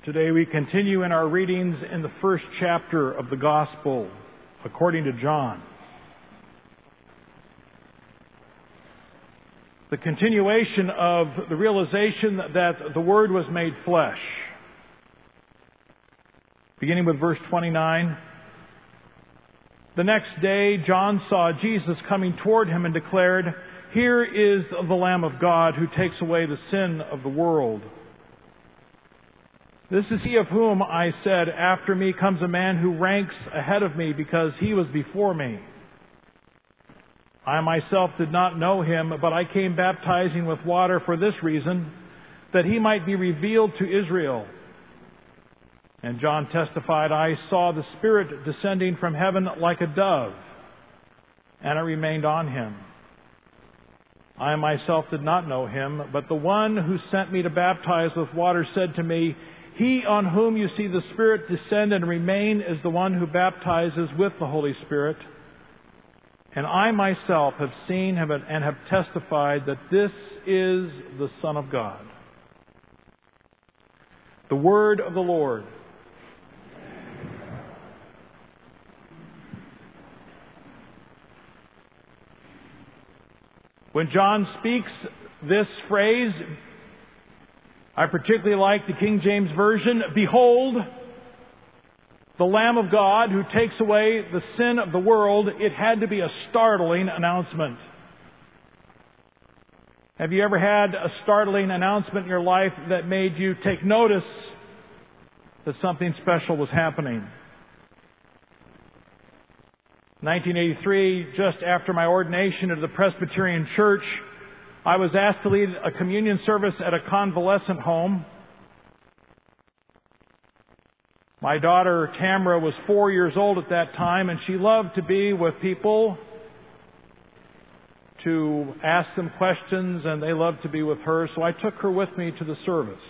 Today we continue in our readings in the first chapter of the Gospel according to John. The continuation of the realization that the Word was made flesh. Beginning with verse 29. The next day John saw Jesus coming toward him and declared, "Here is the Lamb of God who takes away the sin of the world. This is he of whom I said, after me comes a man who ranks ahead of me because he was before me. I myself did not know him, but I came baptizing with water for this reason, that he might be revealed to Israel." And John testified, "I saw the Spirit descending from heaven like a dove, and it remained on him. I myself did not know him, but the one who sent me to baptize with water said to me, 'He on whom you see the Spirit descend and remain is the one who baptizes with the Holy Spirit.' And I myself have seen him and have testified that this is the Son of God." The word of the Lord. When John speaks this phrase, I particularly like the King James Version, "Behold, the Lamb of God who takes away the sin of the world." It had to be a startling announcement. Have you ever had a startling announcement in your life that made you take notice that something special was happening? 1983, just after my ordination at the Presbyterian Church, I was asked to lead a communion service at a convalescent home. My daughter Tamara was 4 years old at that time, and she loved to be with people, to ask them questions, and they loved to be with her, so I took her with me to the service.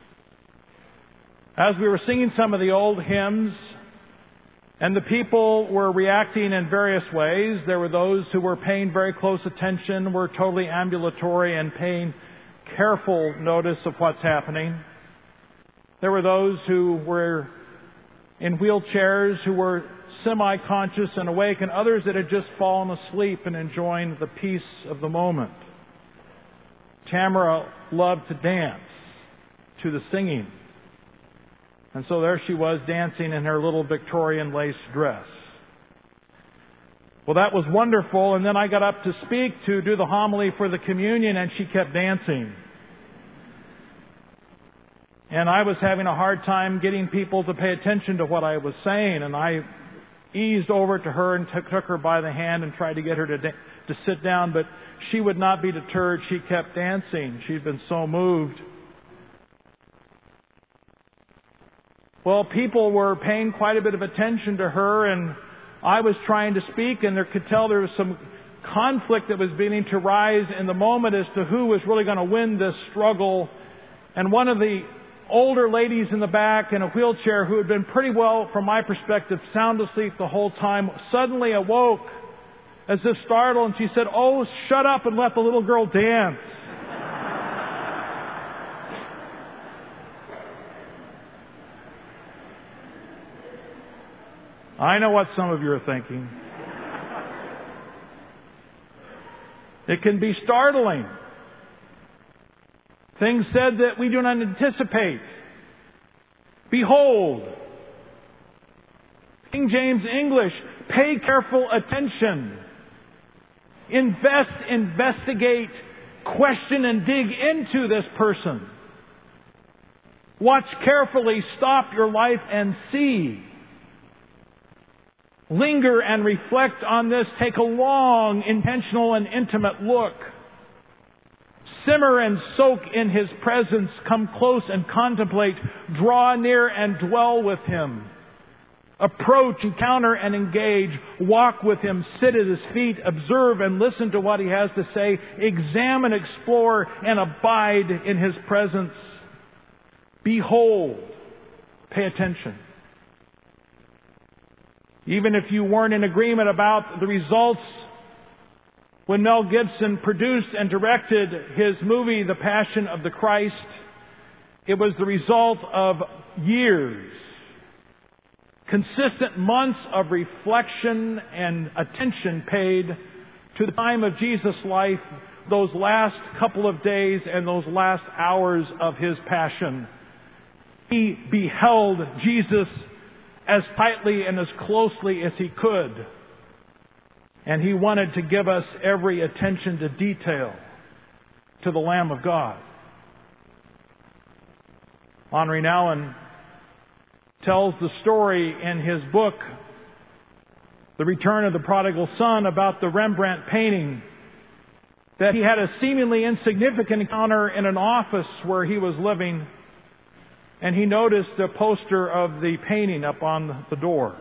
As we were singing some of the old hymns, and the people were reacting in various ways. There were those who were paying very close attention, were totally ambulatory and paying careful notice of what's happening. There were those who were in wheelchairs, who were semi-conscious and awake, and others that had just fallen asleep and enjoying the peace of the moment. Tamara loved to dance to the singing. And so there she was dancing in her little Victorian lace dress. Well, that was wonderful. And then I got up to speak, to do the homily for the communion, and she kept dancing. And I was having a hard time getting people to pay attention to what I was saying. And I eased over to her and took her by the hand and tried to get her to sit down. But she would not be deterred. She kept dancing. She'd been so moved. Well, people were paying quite a bit of attention to her, and I was trying to speak, and there could tell there was some conflict that was beginning to rise in the moment as to who was really going to win this struggle. And one of the older ladies in the back in a wheelchair, who had been pretty well, from my perspective, sound asleep the whole time, suddenly awoke as if startled, and she said, "Oh, shut up and let the little girl dance." I know what some of you are thinking. It can be startling. Things said that we do not anticipate. Behold. King James English, pay careful attention. Investigate, question, and dig into this person. Watch carefully, stop your life and see. Linger and reflect on this. Take a long, intentional, and intimate look. Simmer and soak in His presence. Come close and contemplate. Draw near and dwell with Him. Approach, encounter, and engage. Walk with Him. Sit at His feet. Observe and listen to what He has to say. Examine, explore, and abide in His presence. Behold. Pay attention. Even if you weren't in agreement about the results, when Mel Gibson produced and directed his movie, The Passion of the Christ, It was the result of years, consistent months of reflection and attention paid to the time of Jesus' life, those last couple of days and those last hours of His passion. He beheld Jesus as tightly and as closely as He could. And He wanted to give us every attention to detail to the Lamb of God. Henri Nouwen tells the story in his book, The Return of the Prodigal Son, about the Rembrandt painting, that he had a seemingly insignificant encounter in an office where he was living, and he noticed a poster of the painting up on the door.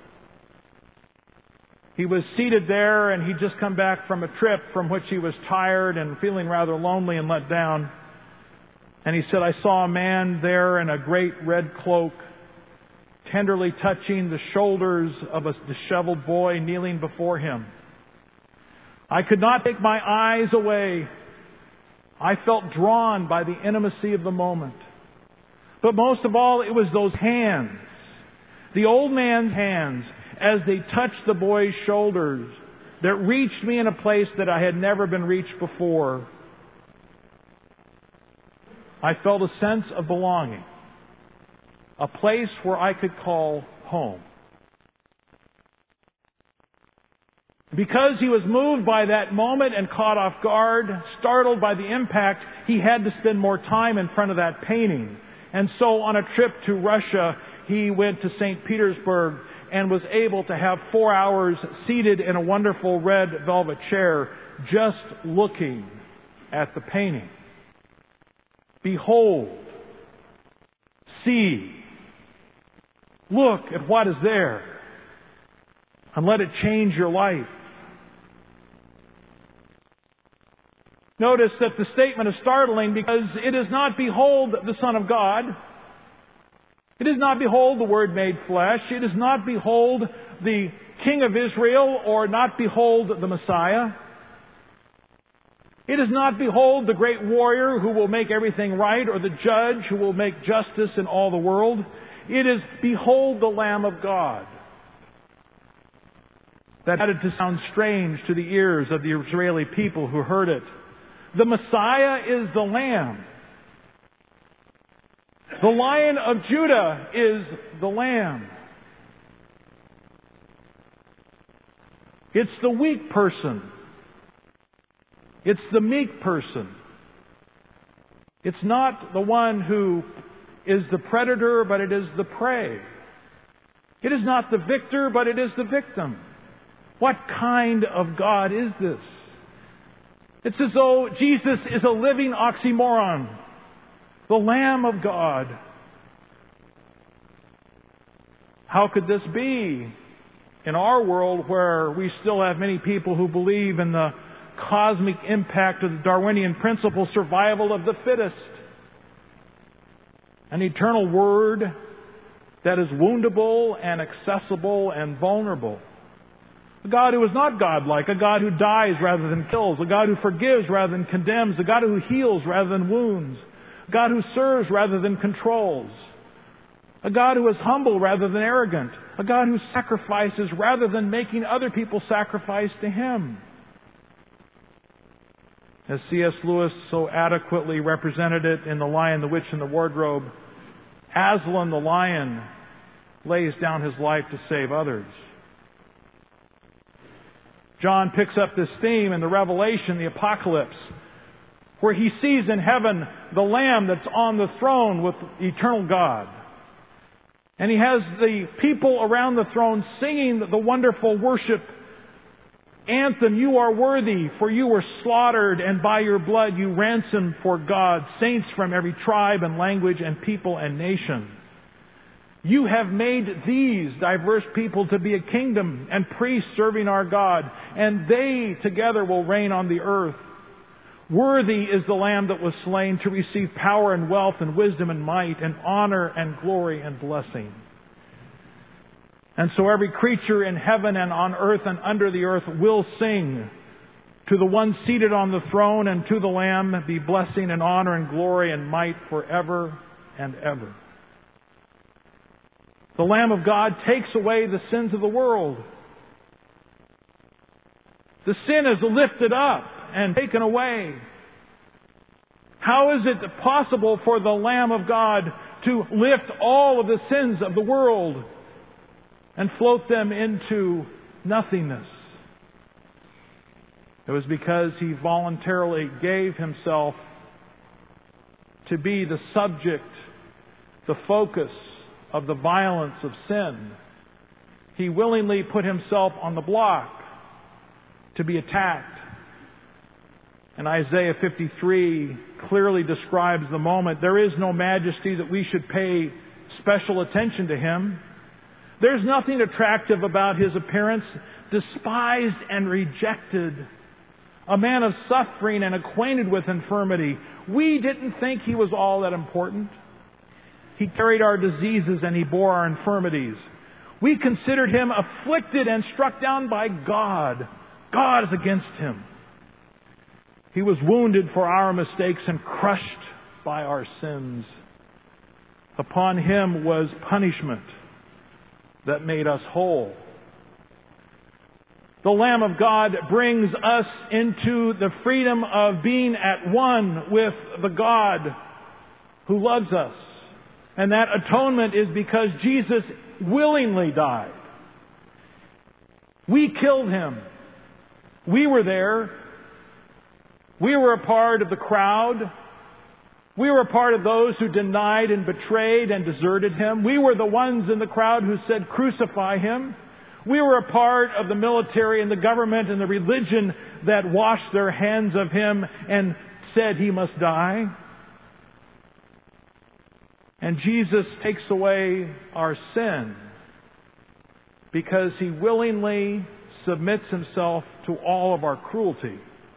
He was seated there, and he'd just come back from a trip from which he was tired and feeling rather lonely and let down. And he said, "I saw a man there in a great red cloak, tenderly touching the shoulders of a disheveled boy kneeling before him. I could not take my eyes away. I felt drawn by the intimacy of the moment. But most of all, it was those hands, the old man's hands, as they touched the boy's shoulders, that reached me in a place that I had never been reached before. I felt a sense of belonging, a place where I could call home." Because he was moved by that moment and caught off guard, startled by the impact, he had to spend more time in front of that painting. And so on a trip to Russia, he went to St. Petersburg and was able to have 4 hours seated in a wonderful red velvet chair, just looking at the painting. Behold, see, look at what is there, and let it change your life. Notice that the statement is startling because it is not "Behold the Son of God." It is not "Behold the Word made flesh." It is not "Behold the King of Israel," or not "Behold the Messiah." It is not "Behold the great warrior who will make everything right," or "the judge who will make justice in all the world." It is "Behold the Lamb of God." That had to sound strange to the ears of the Israeli people who heard it. The Messiah is the Lamb. The Lion of Judah is the Lamb. It's the weak person. It's the meek person. It's not the one who is the predator, but it is the prey. It is not the victor, but it is the victim. What kind of God is this? It's as though Jesus is a living oxymoron. The Lamb of God. How could this be in our world where we still have many people who believe in the cosmic impact of the Darwinian principle, survival of the fittest? An eternal Word that is woundable and accessible and vulnerable. A God who is not godlike, a God who dies rather than kills, a God who forgives rather than condemns, a God who heals rather than wounds, a God who serves rather than controls, a God who is humble rather than arrogant, a God who sacrifices rather than making other people sacrifice to Him. As C.S. Lewis so adequately represented it in The Lion, the Witch, and the Wardrobe, Aslan the lion lays down his life to save others. John picks up this theme in the Revelation, the Apocalypse, where he sees in heaven the Lamb that's on the throne with eternal God. And he has the people around the throne singing the wonderful worship anthem, "You are worthy, for you were slaughtered, and by your blood you ransomed for God saints from every tribe and language and people and nation. You have made these diverse people to be a kingdom and priests serving our God, and they together will reign on the earth. Worthy is the Lamb that was slain to receive power and wealth and wisdom and might and honor and glory and blessing." And so every creature in heaven and on earth and under the earth will sing to the one seated on the throne and to the Lamb be blessing and honor and glory and might forever and ever. The Lamb of God takes away the sins of the world. The sin is lifted up and taken away. How is it possible for the Lamb of God to lift all of the sins of the world and float them into nothingness? It was because He voluntarily gave Himself to be the subject, the focus of the violence of sin. He willingly put Himself on the block to be attacked. And Isaiah 53 clearly describes the moment. There is no majesty that we should pay special attention to Him. There's nothing attractive about His appearance. Despised and rejected. A man of suffering and acquainted with infirmity. We didn't think He was all that important. He carried our diseases and He bore our infirmities. We considered Him afflicted and struck down by God. God is against Him. He was wounded for our mistakes and crushed by our sins. Upon Him was punishment that made us whole. The Lamb of God brings us into the freedom of being at one with the God who loves us. And that atonement is because Jesus willingly died. We killed Him. We were there. We were a part of the crowd. We were a part of those who denied and betrayed and deserted Him. We were the ones in the crowd who said, "Crucify Him." We were a part of the military and the government and the religion that washed their hands of Him and said He must die. And Jesus takes away our sin because He willingly submits Himself to all of our cruelty.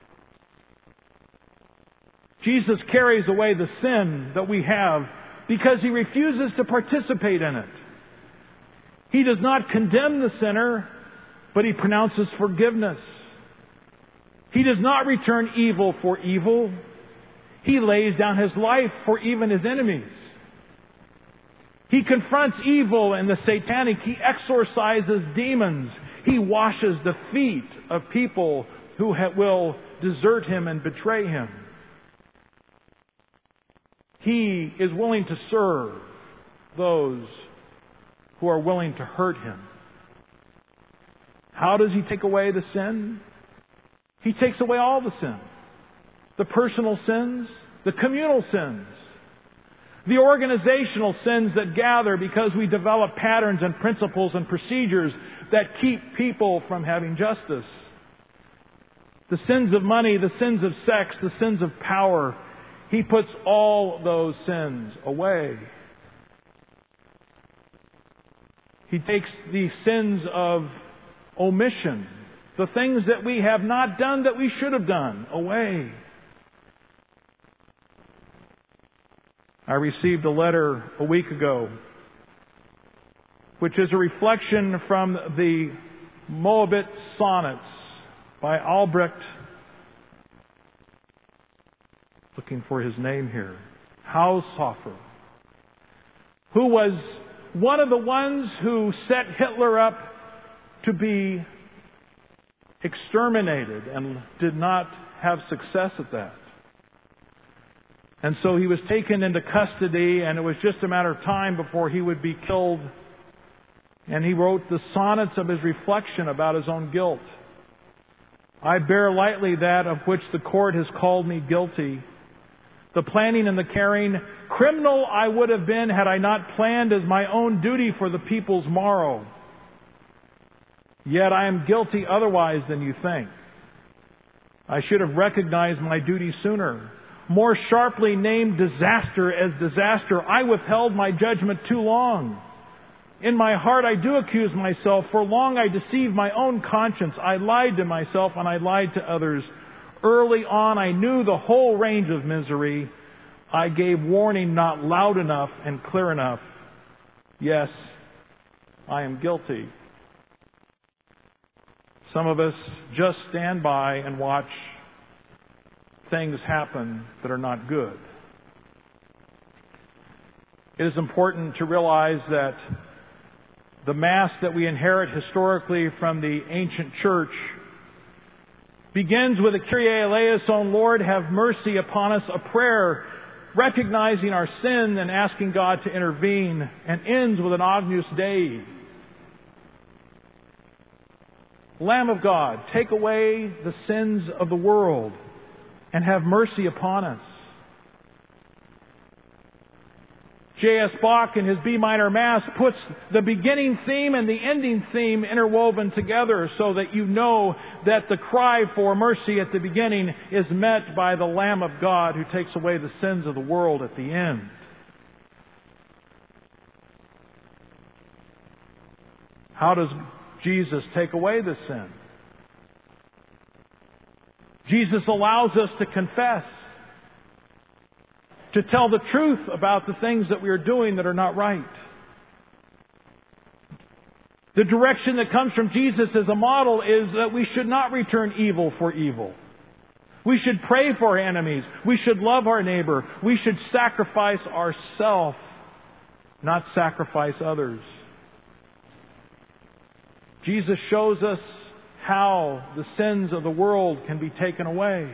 Jesus carries away the sin that we have because He refuses to participate in it. He does not condemn the sinner, but He pronounces forgiveness. He does not return evil for evil. He lays down His life for even His enemies. He confronts evil and the satanic. He exorcises demons. He washes the feet of people who will desert Him and betray Him. He is willing to serve those who are willing to hurt Him. How does He take away the sin? He takes away all the sin. The personal sins, the communal sins, the organizational sins that gather because we develop patterns and principles and procedures that keep people from having justice. The sins of money, the sins of sex, the sins of power. He puts all those sins away. He takes the sins of omission, the things that we have not done that we should have done, away. I received a letter a week ago, which is a reflection from the Moabit Sonnets by Albrecht, looking for his name here, Haushofer, who was one of the ones who set Hitler up to be exterminated and did not have success at that. And so he was taken into custody, and it was just a matter of time before he would be killed. And he wrote the sonnets of his reflection about his own guilt. I bear lightly that of which the court has called me guilty. The planning and the carrying, criminal I would have been had I not planned as my own duty for the people's morrow. Yet I am guilty otherwise than you think. I should have recognized my duty sooner. More sharply named disaster as disaster, I withheld my judgment too long. In my heart I do accuse myself, for long I deceived my own conscience. I lied to myself and I lied to others. Early on I knew the whole range of misery. I gave warning not loud enough and clear enough. Yes, I am guilty. Some of us just stand by and watch things happen that are not good. It is important to realize that the Mass that we inherit historically from the ancient church begins with a Kyrie eleison, Lord, have mercy upon us, a prayer recognizing our sin and asking God to intervene, and ends with an Agnus Dei. Lamb of God, take away the sins of the world and have mercy upon us. J.S. Bach in his B minor Mass puts the beginning theme and the ending theme interwoven together so that you know that the cry for mercy at the beginning is met by the Lamb of God who takes away the sins of the world at the end. How does Jesus take away the sin? Jesus allows us to confess, to tell the truth about the things that we are doing that are not right. The direction that comes from Jesus as a model is that we should not return evil for evil. We should pray for our enemies. We should love our neighbor. We should sacrifice ourselves, not sacrifice others. Jesus shows us how the sins of the world can be taken away.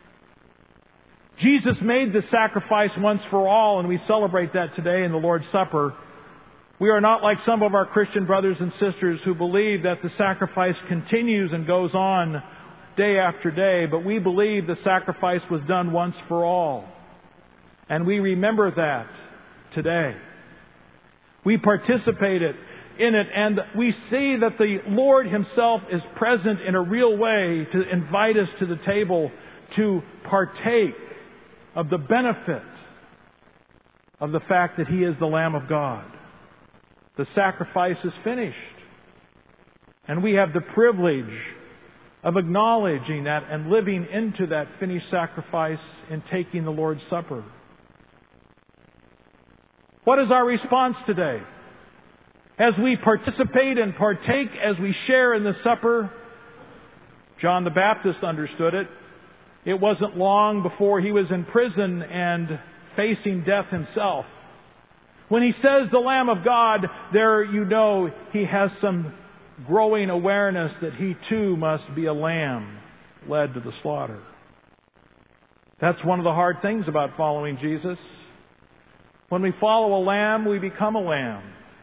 Jesus made the sacrifice once for all, and we celebrate that today in the Lord's Supper. We are not like some of our Christian brothers and sisters who believe that the sacrifice continues and goes on day after day, but we believe the sacrifice was done once for all. And we remember that today. We participate in it, and we see that the Lord Himself is present in a real way to invite us to the table to partake of the benefit of the fact that He is the Lamb of God. The sacrifice is finished. And we have the privilege of acknowledging that and living into that finished sacrifice in taking the Lord's Supper. What is our response today? As we participate and partake, as we share in the supper, John the Baptist understood it. It wasn't long before he was in prison and facing death himself. When he says the Lamb of God, there you know he has some growing awareness that he too must be a lamb led to the slaughter. That's one of the hard things about following Jesus. When we follow a lamb, we become a lamb.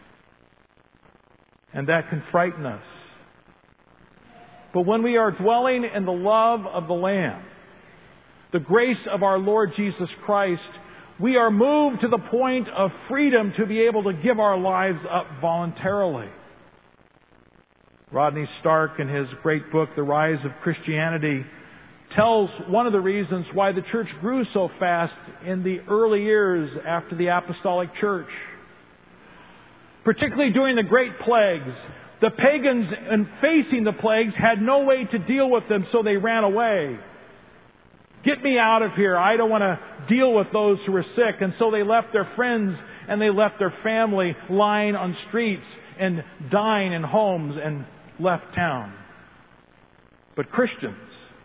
And that can frighten us. But when we are dwelling in the love of the Lamb, the grace of our Lord Jesus Christ, we are moved to the point of freedom to be able to give our lives up voluntarily. Rodney Stark, in his great book, The Rise of Christianity, tells one of the reasons why the church grew so fast in the early years after the apostolic church. Particularly during the great plagues, the pagans, in facing the plagues, had no way to deal with them, so they ran away. Get me out of here. I don't want to deal with those who are sick. And so they left their friends and they left their family lying on streets and dying in homes and left town. But Christians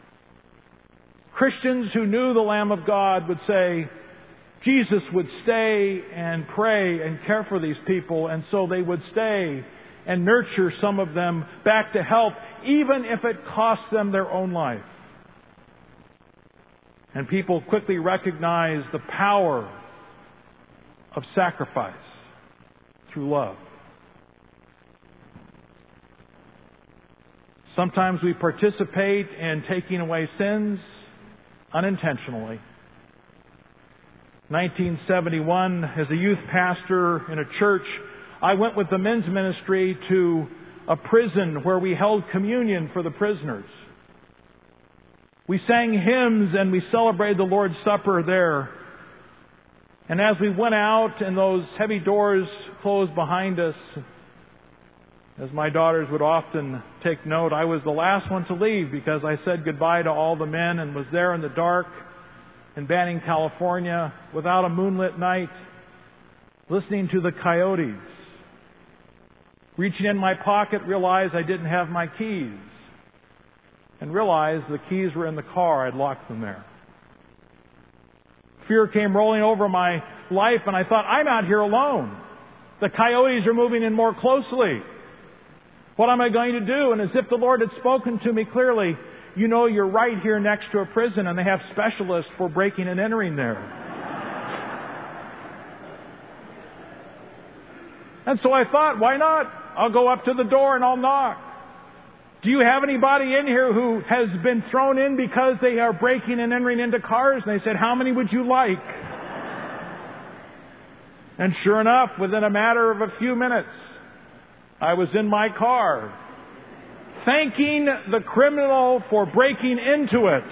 who knew the Lamb of God would say, Jesus would stay and pray and care for these people, and so they would stay and nurture some of them back to health, even if it cost them their own life. And people quickly recognize the power of sacrifice through love. Sometimes we participate in taking away sins unintentionally. 1971, as a youth pastor in a church, I went with the men's ministry to a prison where we held communion for the prisoners. We sang hymns and we celebrated the Lord's Supper there. And as we went out and those heavy doors closed behind us, as my daughters would often take note, I was the last one to leave because I said goodbye to all the men and was there in the dark in Banning, California, without a moonlit night, listening to the coyotes. Reaching in my pocket, realized I didn't have my keys. And realized the keys were in the car. I'd locked them there. Fear came rolling over my life, and I thought, I'm out here alone. The coyotes are moving in more closely. What am I going to do? And as if the Lord had spoken to me clearly, you know, you're right here next to a prison, and they have specialists for breaking and entering there. And so I thought, why not? I'll go up to the door and I'll knock. Do you have anybody in here who has been thrown in because they are breaking and entering into cars? And they said, how many would you like? And sure enough, within a matter of a few minutes, I was in my car, thanking the criminal for breaking into it.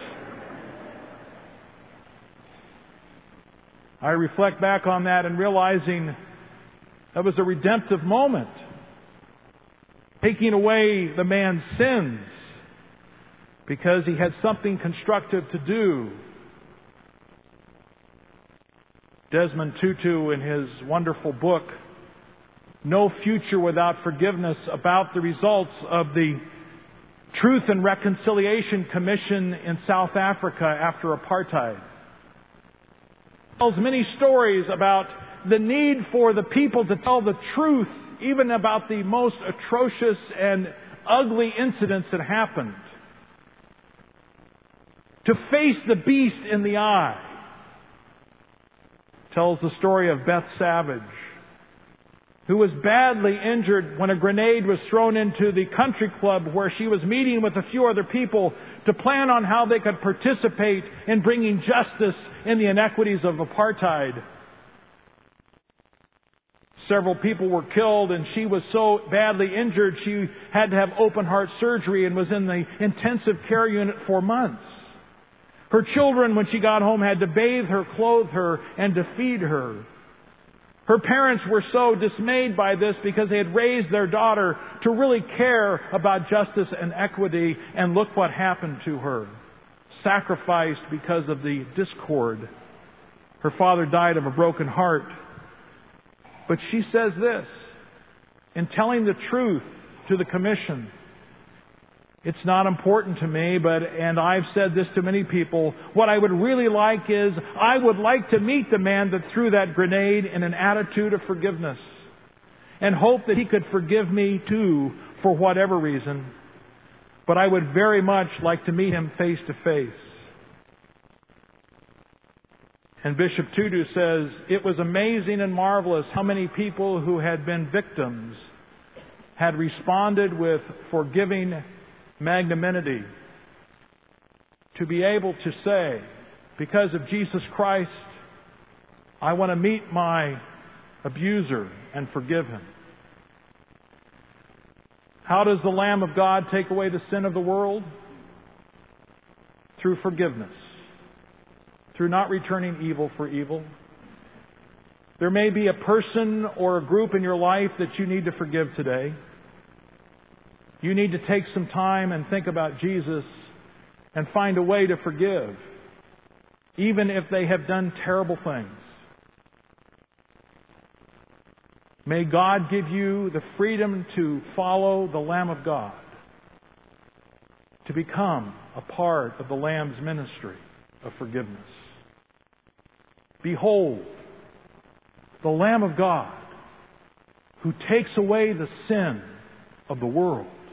I reflect back on that and realizing that was a redemptive moment. Taking away the man's sins because he had something constructive to do. Desmond Tutu, in his wonderful book, No Future Without Forgiveness, about the results of the Truth and Reconciliation Commission in South Africa after apartheid, tells many stories about the need for the people to tell the truth, even about the most atrocious and ugly incidents that happened. To face the beast in the eye. Tells the story of Beth Savage, who was badly injured when a grenade was thrown into the country club where she was meeting with a few other people to plan on how they could participate in bringing justice in the inequities of apartheid. Several people were killed, and she was so badly injured she had to have open heart surgery and was in the intensive care unit for months. Her children, when she got home, had to bathe her, clothe her, and to feed her. Her parents were so dismayed by this because they had raised their daughter to really care about justice and equity, and look what happened to her. Sacrificed because of the discord. Her father died of a broken heart. But she says this, in telling the truth to the commission, it's not important to me, and I've said this to many people, what I would really like is, I would like to meet the man that threw that grenade in an attitude of forgiveness, and hope that he could forgive me too, for whatever reason. But I would very much like to meet him face to face. And Bishop Tutu says, it was amazing and marvelous how many people who had been victims had responded with forgiving magnanimity to be able to say, because of Jesus Christ, I want to meet my abuser and forgive him. How does the Lamb of God take away the sin of the world? Through forgiveness. Through not returning evil for evil. There may be a person or a group in your life that you need to forgive today. You need to take some time and think about Jesus and find a way to forgive, even if they have done terrible things. May God give you the freedom to follow the Lamb of God, to become a part of the Lamb's ministry of forgiveness. Behold, the Lamb of God who takes away the sin of the world.